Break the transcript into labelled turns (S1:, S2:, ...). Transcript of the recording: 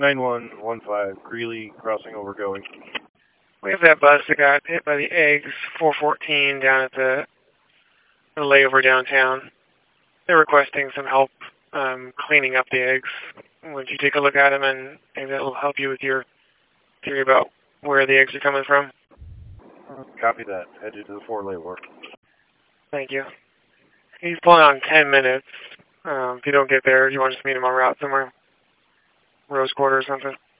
S1: 9115, Greeley, crossing over going.
S2: We have that bus that got hit by the eggs, 414, down at the layover downtown. They're requesting some help cleaning up the eggs. Would you take a look at them, and maybe that will help you with your theory about where the eggs are coming from?
S1: Copy that. Headed to the 4-lane work.
S2: Thank you. He's pulling on 10 minutes. If you don't get there, you want to just meet him en route somewhere? Rose Quarter or something?